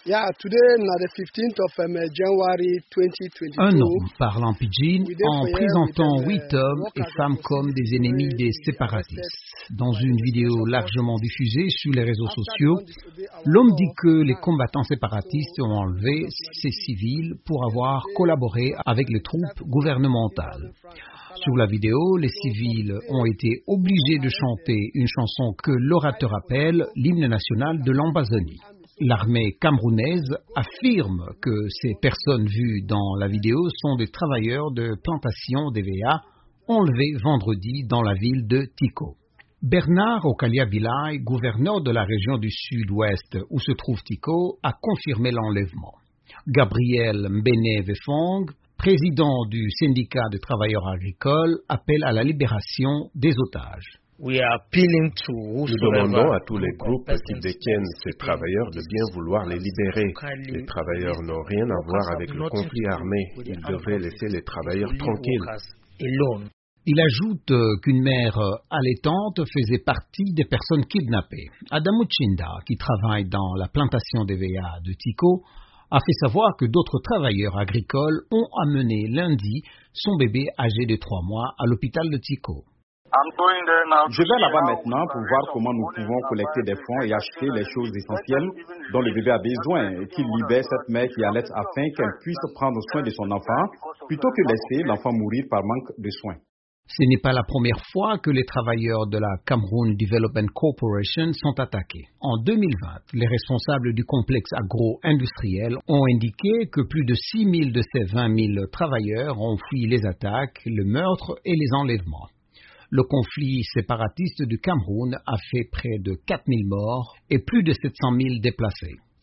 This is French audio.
Un homme parlant pidgin en présentant 8 hommes et femmes comme des ennemis des séparatistes. Dans une vidéo largement diffusée sur les réseaux sociaux, l'homme dit que les combattants séparatistes ont enlevé ces civils pour avoir collaboré avec les troupes gouvernementales. Sur la vidéo, les civils ont été obligés de chanter une chanson que l'orateur appelle l'hymne national de l'Ambazonie. L'armée camerounaise affirme que ces personnes vues dans la vidéo sont des travailleurs de plantation d'EVA enlevés vendredi dans la ville de Tiko. Bernard Okalia-Bilay, gouverneur de la région du sud-ouest où se trouve Tiko, a confirmé l'enlèvement. Gabriel Mbene-Vefong, président du syndicat des travailleurs agricoles, appelle à la libération des otages. Nous demandons à tous les groupes qui détiennent ces travailleurs de bien vouloir les libérer. Les travailleurs n'ont rien à voir avec le conflit armé. Ils devraient laisser les travailleurs tranquilles. Il ajoute qu'une mère allaitante faisait partie des personnes kidnappées. Adamou Chinda, qui travaille dans la plantation d'EVA de Tiko, a fait savoir que d'autres travailleurs agricoles ont amené lundi son bébé âgé de 3 mois à l'hôpital de Tiko. Je vais là-bas maintenant pour voir comment nous pouvons collecter des fonds et acheter les choses essentielles dont le bébé a besoin et qu'il libère cette mère qui allait afin qu'elle puisse prendre soin de son enfant plutôt que laisser l'enfant mourir par manque de soins. Ce n'est pas la première fois que les travailleurs de la Cameroon Development Corporation sont attaqués. En 2020, les responsables du complexe agro-industriel ont indiqué que plus de 6 000 de ces 20 000 travailleurs ont fui les attaques, le meurtre et les enlèvements. Le conflit séparatiste du Cameroun a fait près de 4 000 morts et plus de 700 000 déplacés.